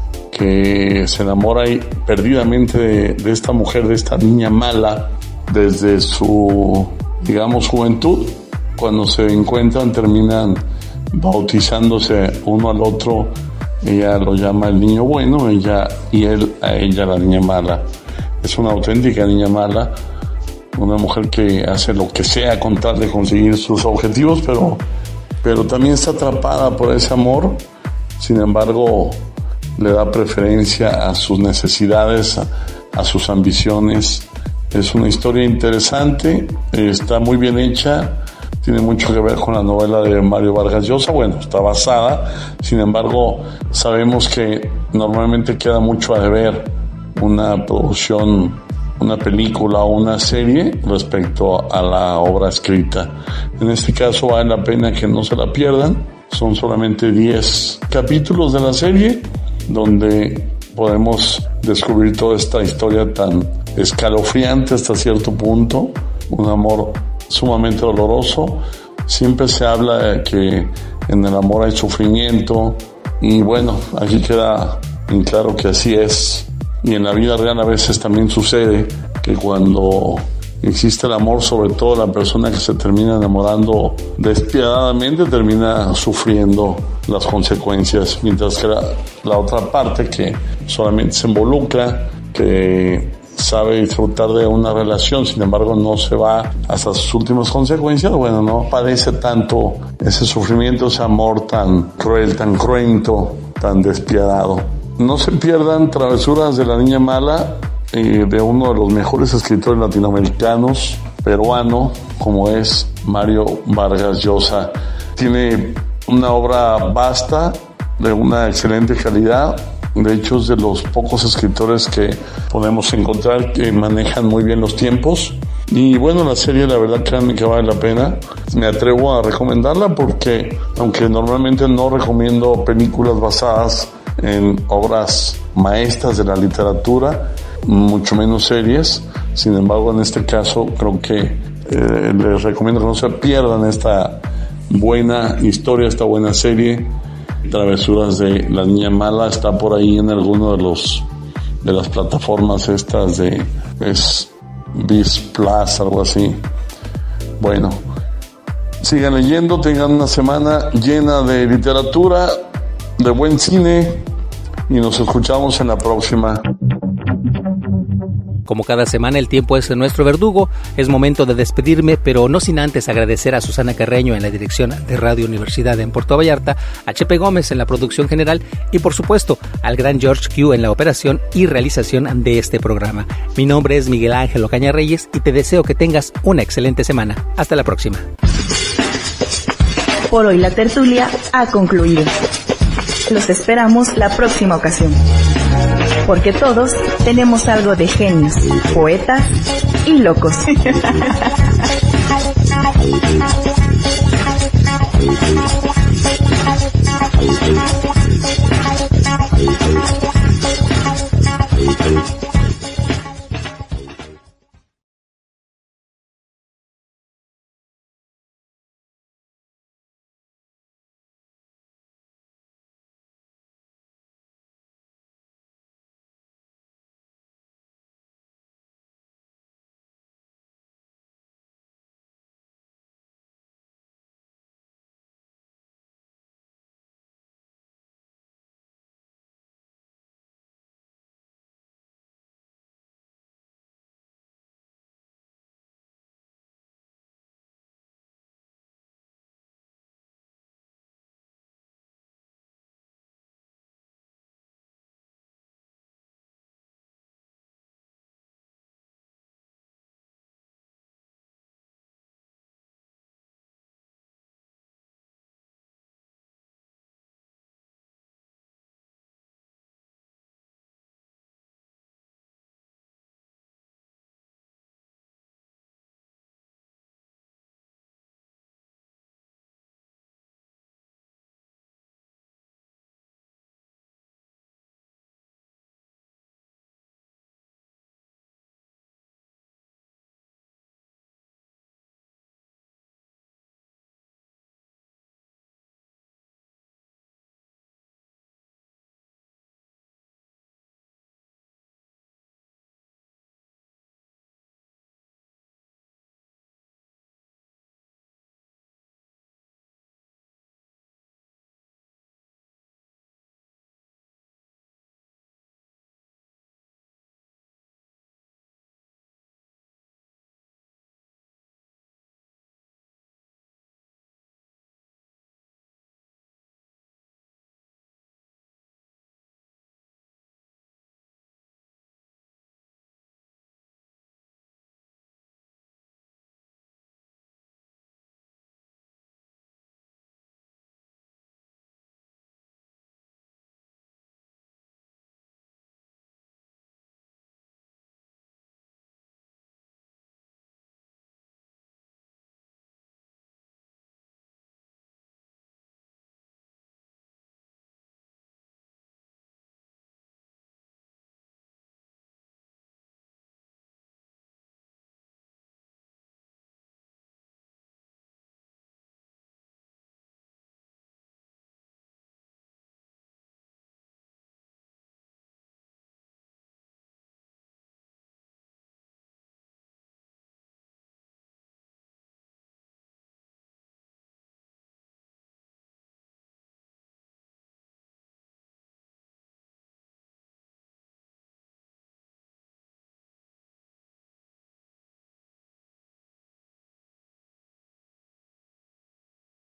que se enamora y perdidamente de, de esta mujer, de esta niña mala, desde su, digamos, juventud. Cuando se encuentran terminan bautizándose uno al otro. Ella lo llama el niño bueno, ella y él a ella la niña mala. Es una auténtica niña mala, una mujer que hace lo que sea con tal de conseguir sus objetivos, pero, pero también está atrapada por ese amor. Sin embargo, le da preferencia a sus necesidades, a, a sus ambiciones. Es una historia interesante, está muy bien hecha, tiene mucho que ver con la novela de Mario Vargas Llosa. Bueno, está basada, sin embargo, sabemos que normalmente queda mucho a deber una producción una película o una serie respecto a la obra escrita. En este caso vale la pena que no se la pierdan. Son solamente diez capítulos de la serie donde podemos descubrir toda esta historia tan escalofriante hasta cierto punto, un amor sumamente doloroso. Siempre se habla de que en el amor hay sufrimiento y bueno, aquí queda en claro que así es. Y en la vida real a veces también sucede que cuando existe el amor, sobre todo la persona que se termina enamorando despiadadamente termina sufriendo las consecuencias, mientras que la, la otra parte que solamente se involucra, que sabe disfrutar de una relación, sin embargo no se va hasta sus últimas consecuencias, bueno, no padece tanto ese sufrimiento, ese amor tan cruel, tan cruento, tan despiadado. No se pierdan Travesuras de la Niña Mala, eh, de uno de los mejores escritores latinoamericanos, peruano, como es Mario Vargas Llosa. Tiene una obra vasta, de una excelente calidad. De hecho, es de los pocos escritores que podemos encontrar que manejan muy bien los tiempos. Y bueno, la serie, la verdad, créanme que vale la pena. Me atrevo a recomendarla porque, aunque normalmente no recomiendo películas basadas en obras maestras de la literatura, mucho menos series, sin embargo, en este caso, creo que eh, les recomiendo que no se pierdan esta buena historia, esta buena serie. Travesuras de la Niña Mala está por ahí en alguno de los de las plataformas estas de es Viz Plus, algo así. Bueno, sigan leyendo, tengan una semana llena de literatura, de buen cine y nos escuchamos en la próxima. Como cada semana el tiempo es nuestro verdugo, es momento de despedirme, pero no sin antes agradecer a Susana Carreño en la dirección de Radio Universidad en Puerto Vallarta, a Chepe Gómez en la producción general y por supuesto al gran George Q en la operación y realización de este programa. Mi nombre es Miguel Ángel Ocaña Reyes y te deseo que tengas una excelente semana. Hasta la próxima. Por hoy la tertulia ha concluido. Los esperamos la próxima ocasión. Porque todos tenemos algo de genios, poetas y locos.